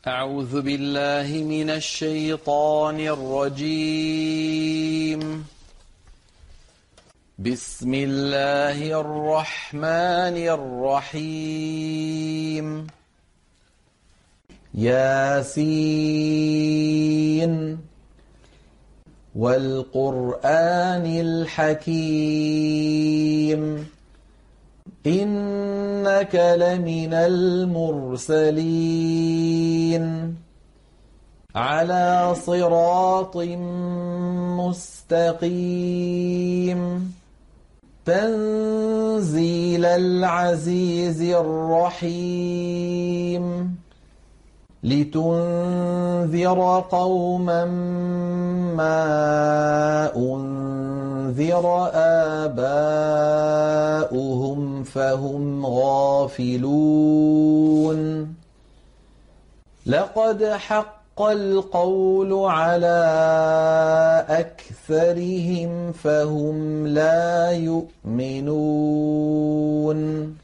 أعوذ بالله من الشيطان الرجيم. بسم الله الرحمن الرحيم. ياسين والقرآن الحكيم إنك لمن المرسلين على صراط مستقيم تنزيل العزيز الرحيم لتنذر قوما ما أنذر آباؤهم فهم غافلون لقد حق القول على أكثرهم فهم لا يؤمنون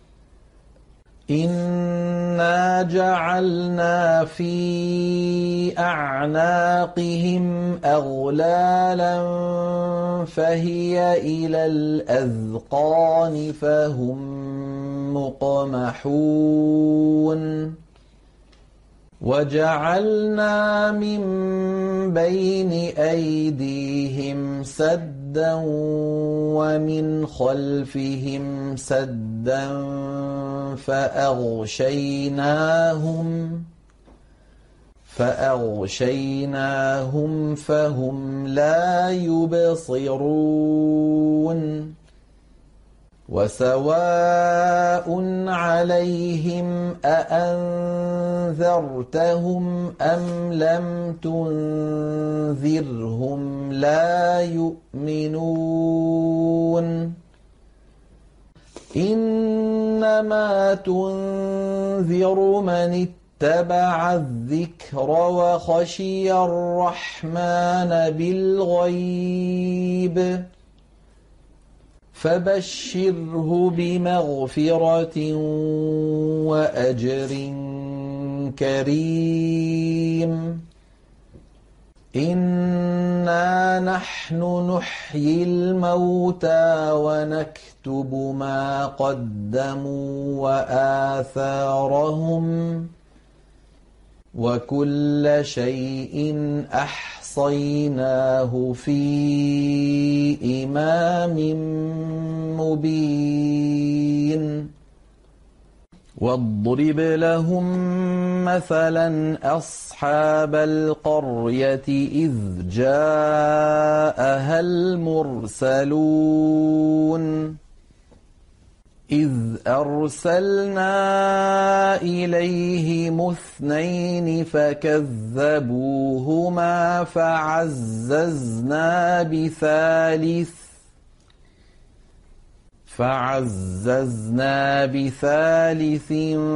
إنا جعلنا في أعناقهم أغلالا فهي إلى الأذقان فهم مقمحون وجعلنا من بين أيديهم سدا ومن خلفهم سدا فأغشيناهم فهم لا يبصرون وسواء عليهم أأنذرتهم أم لم تنذرهم لا يؤمنون إنما تنذر من اتبع الذكر وخشي الرحمن بالغيب فبشره بمغفرة وأجر كريم إنا نحن نحيي الموتى ونكتب ما قدموا وآثارهم وكل شيء أحصيناه في إمام مبين واضرب لهم مثلا أصحاب القرية إذ جاءها المرسلون إذ أرسلنا إليهم اثنين فكذبوهما فعززنا بثالث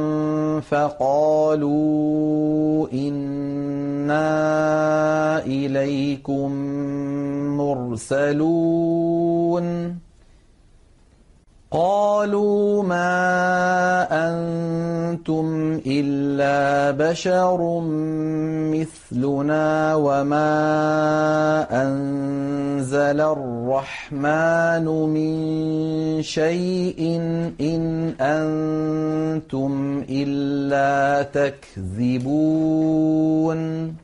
فقالوا إنا إليكم مرسلون قالوا ما أنتم إلا بشر مثلنا وما أنزل الرحمن من شيء إن أنتم إلا تكذبون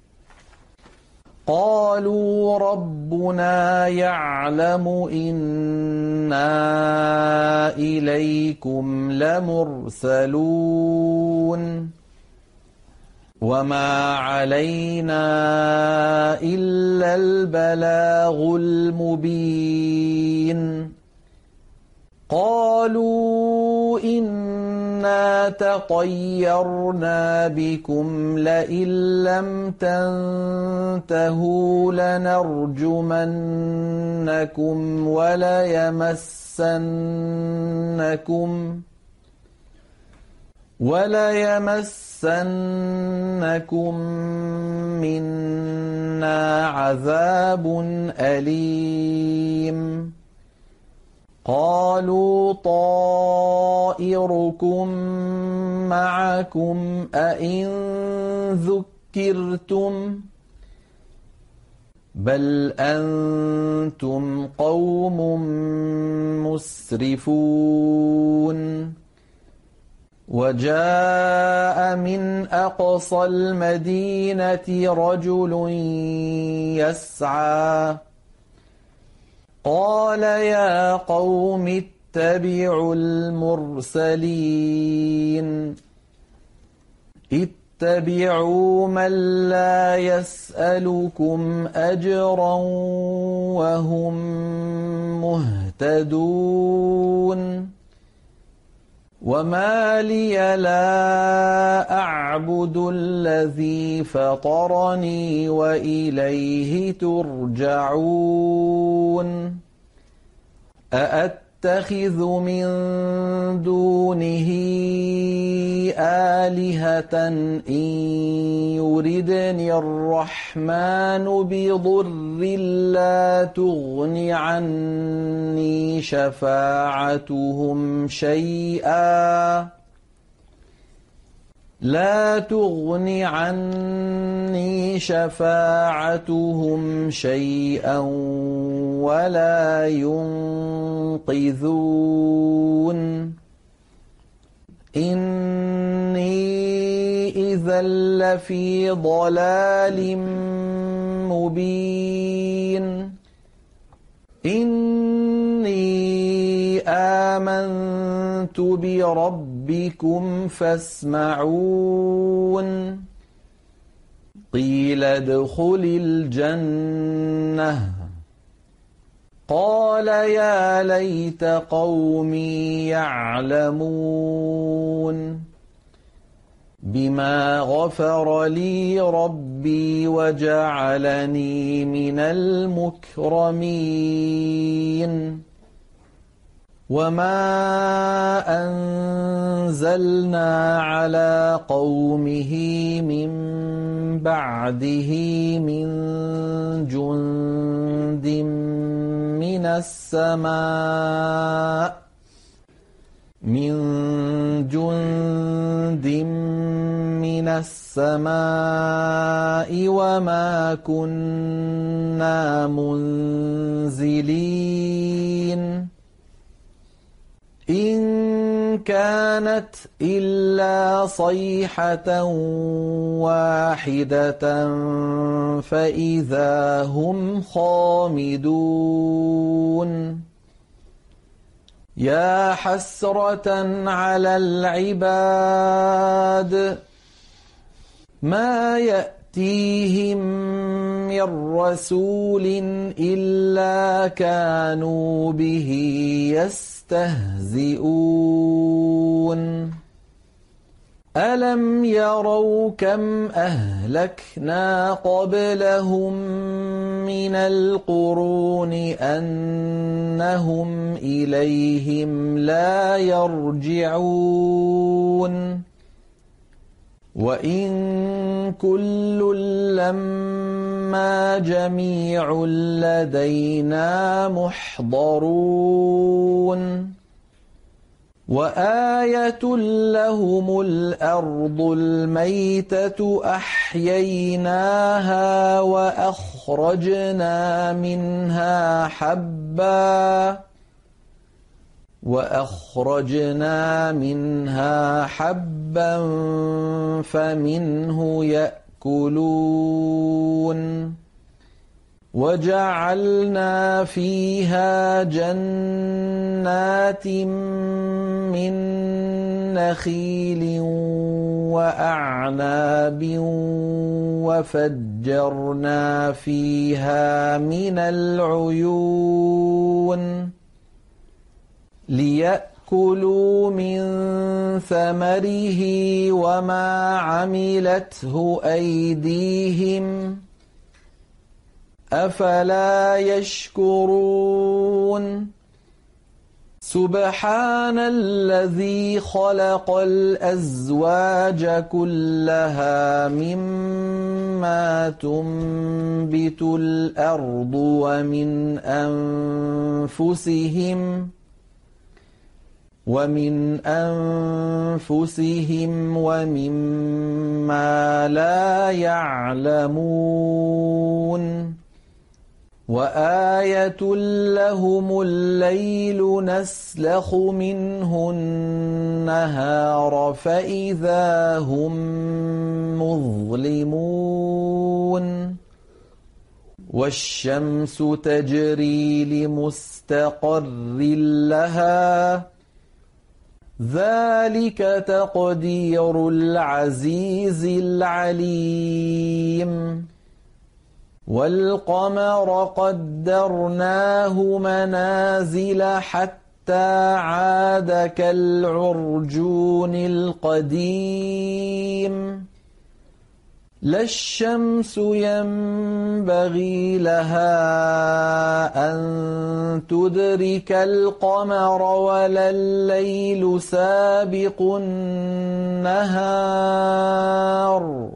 قالوا ربنا يعلم إنا إليكم لمرسلون وما علينا إلا البلاغ المبين قالوا إنا تطيرنا بكم لئن لم تنتهوا لنرجمنكم وليمسنكم منا عذاب أليم قالوا طائركم معكم أئن ذكرتم بل أنتم قوم مسرفون وجاء من أقصى المدينة رجل يسعى قال يا قوم اتبعوا المرسلين اتبعوا من لا يسألكم أجرا وهم مهتدون وما لي لا أعبد الذي فطرني وإليه ترجعون أأتخذ من دونه آلهة إن يردني الرحمن بضر لا تغن عني شفاعتهم شيئا ولا ينقذون إني إذا لفي ضلال مبين إني آمنت بربكم فاسمعون قيل ادخل الجنة قال يا ليت قومي يعلمون بما غفر لي ربي وجعلني من المكرمين وما أنزلنا على قومه من بعده من جند من السماء وما كنا منزلين إن كانت إلا صيحة واحدة فإذا هم خامدون يا حسرة على العباد ما يأتيهم من رسول إلا كانوا به يستهزئون ألم يروا كم أهلكنا قبلهم من القرون أنهم إليهم لا يرجعون وإن كل لما جميع لدينا محضرون وآية لهم الأرض الميتة أحييناها وأخرجنا منها حبا فمنه يأكلون وجعلنا فيها جنات من نخيل وأعناب وفجرنا فيها من العيون ليأكلوا من ثمره وما عملته أيديهم أفلا يشكرون سبحان الذي خلق الأزواج كلها مما تنبت الأرض ومن أنفسهم ومما لا يعلمون وآية لهم الليل نسلخ منه النهار فإذا هم مظلمون والشمس تجري لمستقر لها ذلك تقدير العزيز العليم والقمر قدرناه منازل حتى عاد كالعرجون القديم لا الشمس ينبغي لها أن تدرك القمر ولا الليل سابق النهار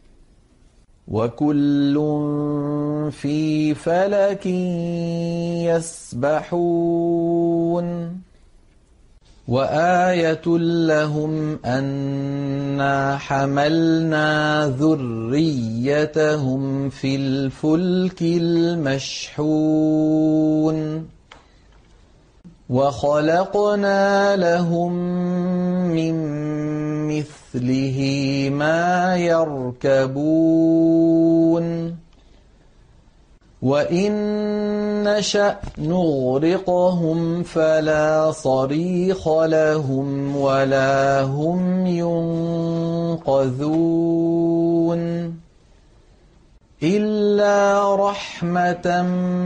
وكل في فلك يسبحون وآية لهم أنا حملنا ذريتهم في الفلك المشحون وخلقنا لهم من مثله ما يركبون وإن نشأ نغرقهم فلا صريخ لهم ولا هم ينقذون إلا رحمة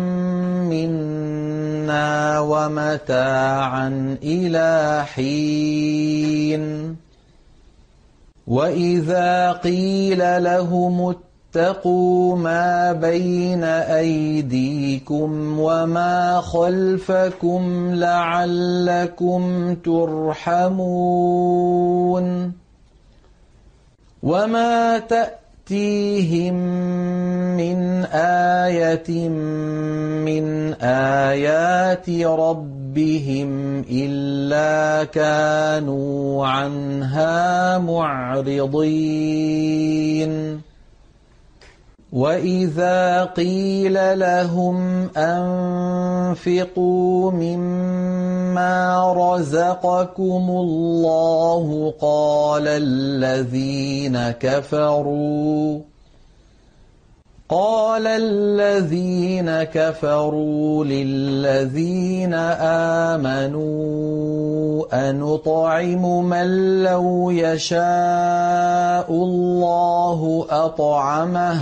منا ومتاعا إلى حين وإذا قيل لهم اتقوا ما بين أيديكم وما خلفكم لعلكم ترحمون وما تأتيهم من آية من آيات ربهم إلا كانوا عنها معرضين وإذا قيل لهم أنفقوا مما رزقكم الله قال الذين كفروا للذين آمنوا أنطعم من لو يشاء الله أطعمه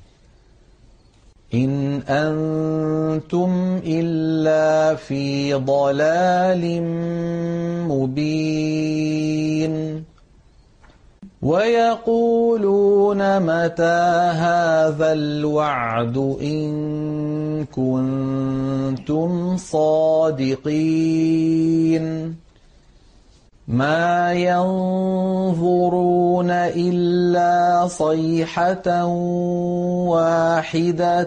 إن أنتم إلا في ضلال مبين ويقولون متى هذا الوعد إن كنتم صادقين ما ينظرون إلا صيحة واحدة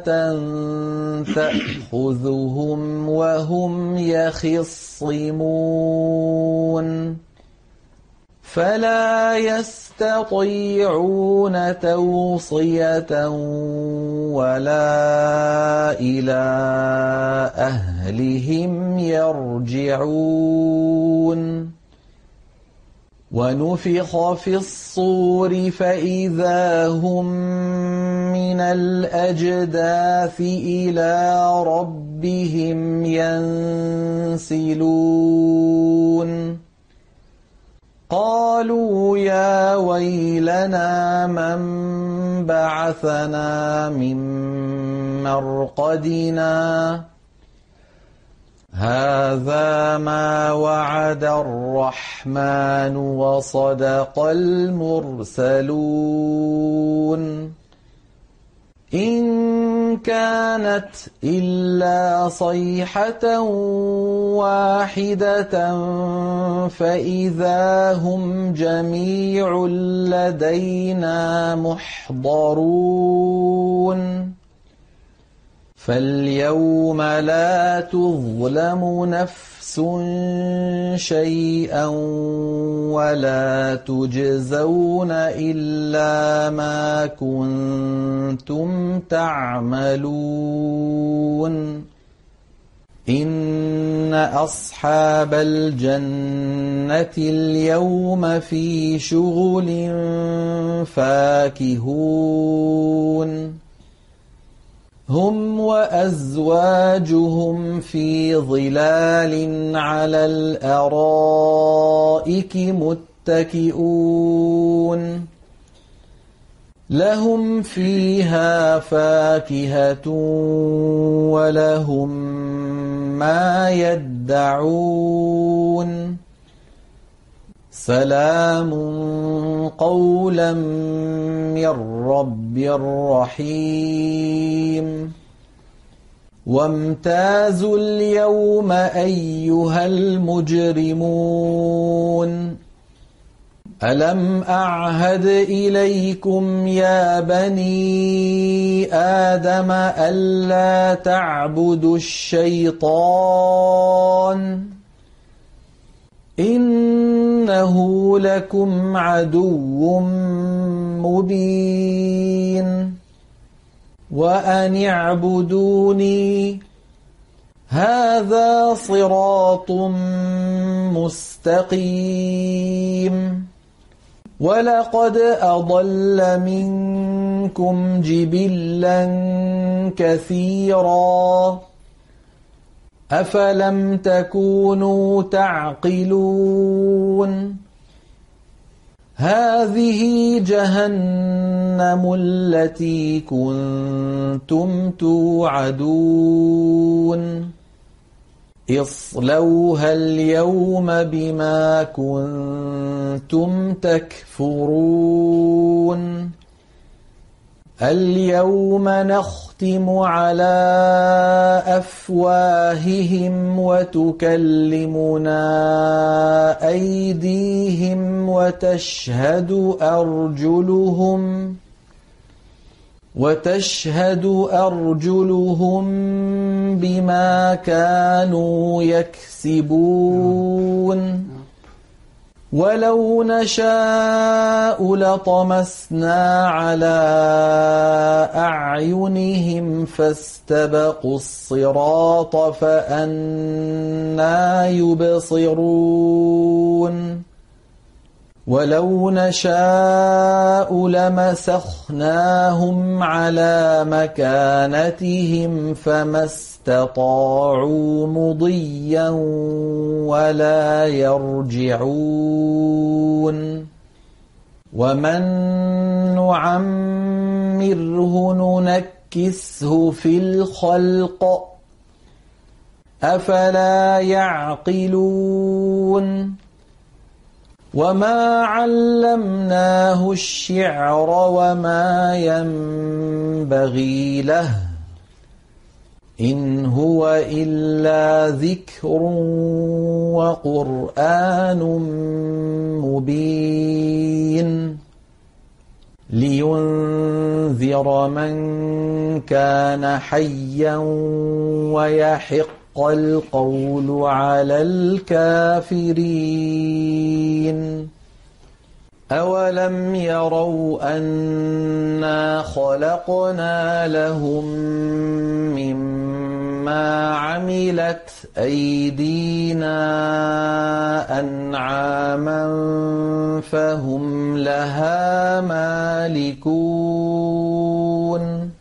تأخذهم وهم يخصمون فلا يستطيعون توصية ولا إلى أهلهم يرجعون ونفخ في الصور فإذا هم من الأجداث إلى ربهم ينسلون قالوا يا ويلنا من بعثنا من مرقدنا هذا ما وعد الرحمن وصدق المرسلون إن كانت إلا صيحة واحدة فإذا هم جميع لدينا محضرون فاليوم لا تظلم نفس شيئا ولا تجزون إلا ما كنتم تعملون إن أصحاب الجنة اليوم في شغل فاكهون هم وأزواجهم في ظلال على الأرائك متكئون لهم فيها فاكهة ولهم ما يدعون سلام قولا من رب رحيم وامتازوا اليوم أيها المجرمون ألم أعهد إليكم يا بني آدم ألا تعبدوا الشيطان إنه لكم عدو مبين وأن اعبدوني هذا صراط مستقيم ولقد أضل منكم جبلا كثيرا أفلم تكونوا تعقلون هذه جهنم التي كنتم توعدون اصلوها اليوم بما كنتم تكفرون اليوم نختم على أفواههم وتكلمنا أيديهم وتشهد أرجلهم بما كانوا يكسبون ولو نشاء لطمسنا على أعينهم فاستبقوا الصراط فأنى يبصرون ولو نشاء لمسخناهم على مكانتهم فما استطاعوا مضيا ولا يرجعون ومن نعمره ننكسه في الخلق أفلا يعقلون وما علمناه الشعر وما ينبغي له إن هو إلا ذكر وقرآن مبين لينذر من كان حيا ويحق القول على الكافرين أولم يروا أنا خلقنا لهم مما عملت أيدينا أنعاما فهم لها مالكون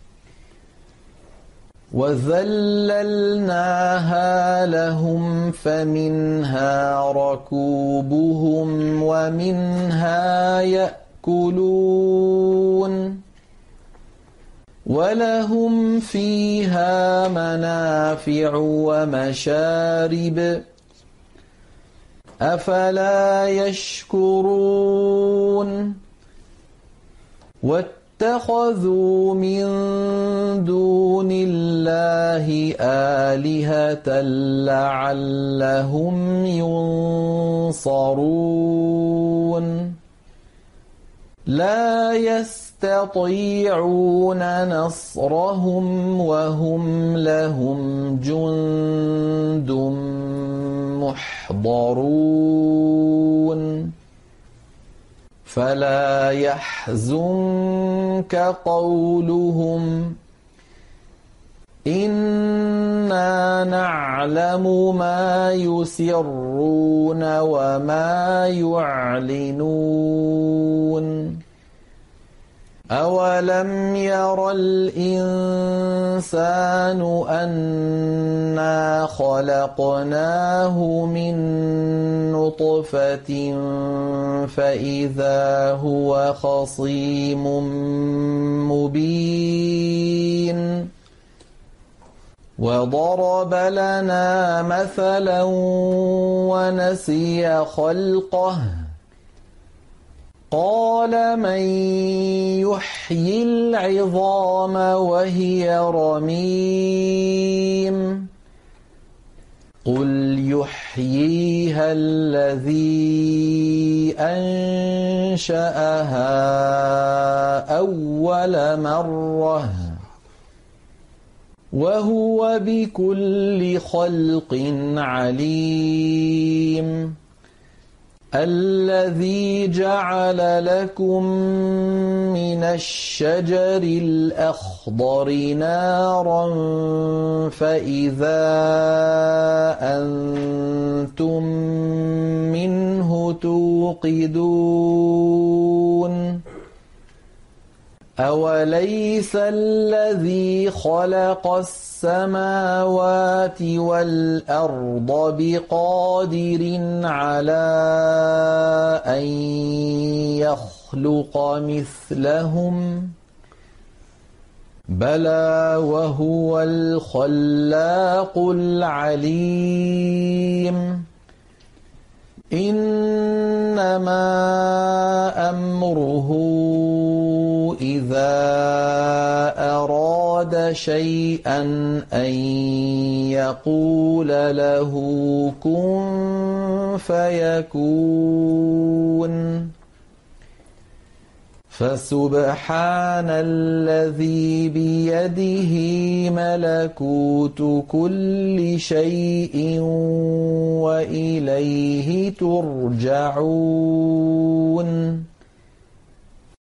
وذللناها لهم فمنها ركوبهم ومنها يأكلون ولهم فيها منافع ومشارب أفلا يشكرون اتخذوا من دون الله آلهة لعلهم ينصرون لا يستطيعون نصرهم وهم لهم جند محضرون فلا يحزنك قولهم إنا نعلم ما يسرون وما يعلنون أولم ير الإنسان أنا خلقناه من نطفة فإذا هو خصيم مبين وضرب لنا مثلا ونسي خلقه قال من يحيي العظام وهي رميم قل يحييها الذي أنشأها أول مرة وهو بكل خلق عليم الذي جعل لكم من الشجر الأخضر نارا فإذا أنتم منه توقدون أوليس الذي خلق السماوات والأرض بقادر على أن يخلق مثلهم بلى وهو الخلاق العليم إنما أمره إذا أراد شيئا أن يقول له كن فيكون فسبحان الذي بيده ملكوت كل شيء وإليه ترجعون